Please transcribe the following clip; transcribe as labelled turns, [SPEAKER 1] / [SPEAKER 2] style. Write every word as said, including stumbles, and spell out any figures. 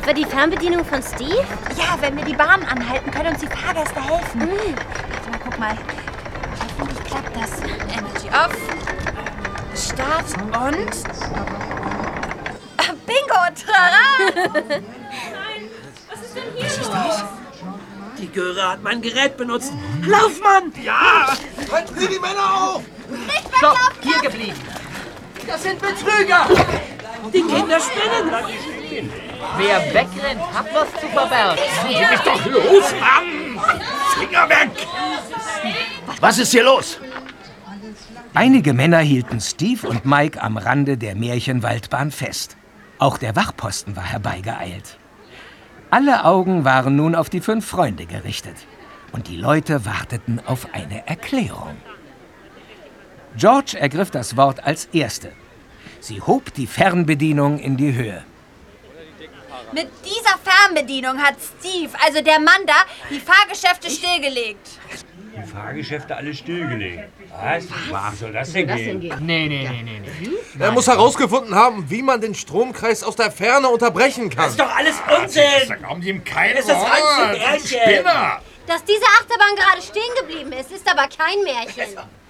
[SPEAKER 1] etwa die Fernbedienung von Steve?
[SPEAKER 2] Ja, wenn wir die Bahn anhalten, können uns die Fahrgäste helfen. Mhm. Warte mal, guck mal. Hoffentlich klappt das. Energy off. Start und... Bingo! Trara!
[SPEAKER 3] Nein! Was ist denn hier Was ist das?
[SPEAKER 4] Die Göre hat mein Gerät benutzt. Lauf, Mann!
[SPEAKER 5] Ja! Halten Sie die Männer auf!
[SPEAKER 2] Nicht
[SPEAKER 4] Stopp!
[SPEAKER 2] weglaufen!
[SPEAKER 4] Hier geblieben! Das sind Betrüger! Die Kinder spinnen!
[SPEAKER 6] Wer wegrennt, hat was zu verbergen.
[SPEAKER 5] Lass mich doch los, Mann! Finger weg! Was ist hier los?
[SPEAKER 7] Einige Männer hielten Steve und Mike am Rande der Märchenwaldbahn fest. Auch der Wachposten war herbeigeeilt. Alle Augen waren nun auf die fünf Freunde gerichtet. Und die Leute warteten auf eine Erklärung. George ergriff das Wort als Erste. Sie hob die Fernbedienung in die Höhe.
[SPEAKER 2] Mit dieser Fernbedienung hat Steve, also der Mann da, die Fahrgeschäfte stillgelegt.
[SPEAKER 8] Die Fahrgeschäfte alle stillgelegt. Was? Wie soll das denn gehen?
[SPEAKER 6] Nee, nee, nee, nee, nee.
[SPEAKER 5] Er muss herausgefunden haben, wie man den Stromkreis aus der Ferne unterbrechen kann.
[SPEAKER 4] Das ist doch alles Unsinn!
[SPEAKER 8] Da glauben die ihm kein
[SPEAKER 4] Es ist
[SPEAKER 8] Wort.
[SPEAKER 4] ein Märchen!
[SPEAKER 8] Spinner!
[SPEAKER 1] Dass diese Achterbahn gerade stehen geblieben ist, ist aber kein Märchen.